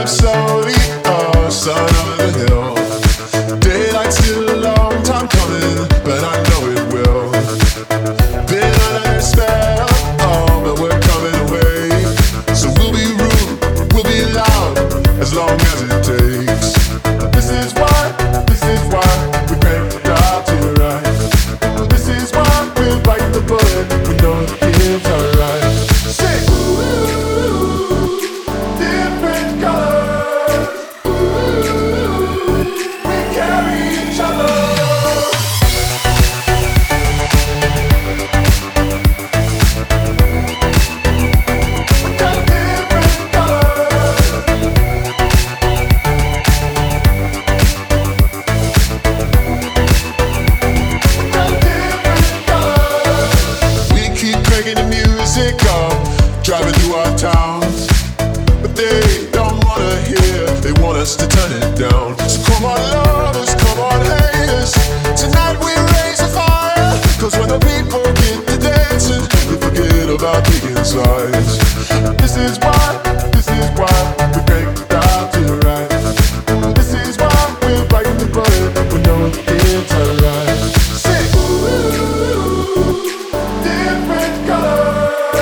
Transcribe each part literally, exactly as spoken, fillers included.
I'm so the uh, son of the hill. Daylight's still a long time coming, but I know it will. Been under their spell, oh, but we're coming away. So we'll be rude, we'll be loud, as long as it takes. This is why, this is why we crank the dial to the right. This is why we'll bite the bullet, we know the kids are right. Say, ooh, different colors. Ooh, we carry each other. Driving through our towns, but they don't wanna hear, they want us to turn it down. So come on lovers, come on haters, tonight we raise a fire. Cause when the people get to dancing, we forget about picking sides. This is why, this is why we crank the dial to the right. This is why we're biting the bullet, we know the kids are right. Say, ooh, different colors.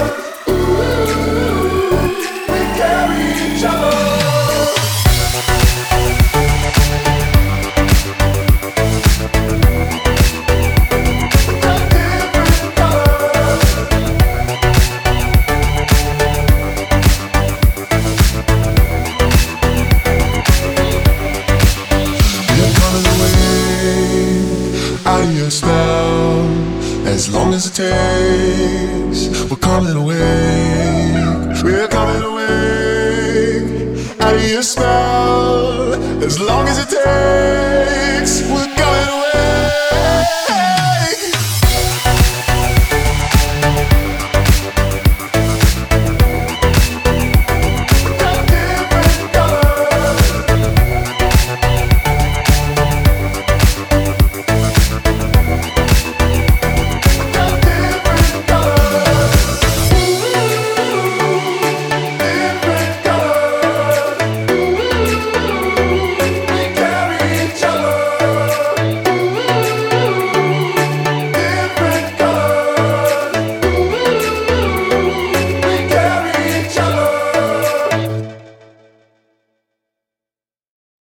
Spell, as long as it takes, we're coming away, we're coming away, out of your spell, as long as it takes, we're coming away.